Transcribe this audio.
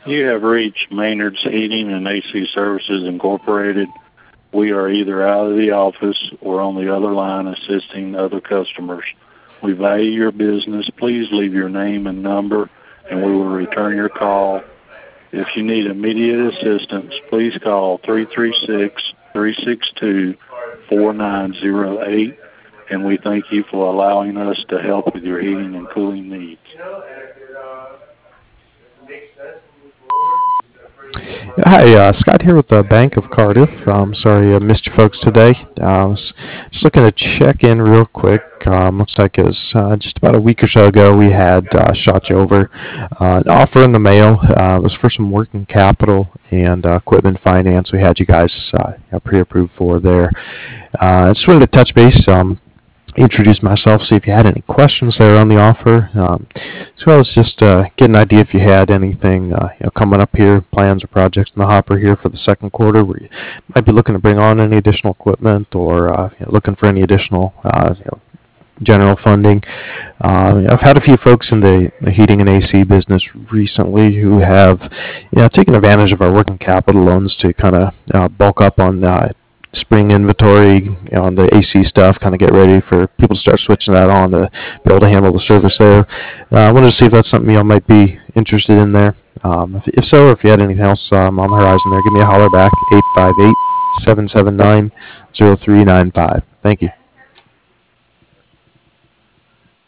You have reached Maynard's Heating and AC Services Incorporated. We are either out of the office or on the other line assisting other customers. We value your business. Please leave your name and number, and we will return your call. If you need immediate assistance, please call 336-362-4908, and we thank you for allowing us to help with your heating and cooling needs. Hi, Scott here with the Bank of Cardiff. Sorry I missed you folks today. I was just looking to check in real quick. Looks like it was just about a week or so ago we had shot you over an offer in the mail. It was for some working capital and equipment finance. We had you guys pre-approved for there. I just wanted to touch base. Introduce myself, see if you had any questions there on the offer, as well as just get an idea if you had anything coming up here, plans or projects in the hopper here for the second quarter where you might be looking to bring on any additional equipment or looking for any additional general funding. I've had a few folks in the heating and AC business recently who have taken advantage of our working capital loans to kind of bulk up on spring inventory on the AC stuff, kind of get ready for people to start switching that on to be able to handle the service there. I wanted to see if that's something y'all might be interested in there. If so, or if you had anything else on the horizon there, give me a holler back, 858-779-0395. Thank you.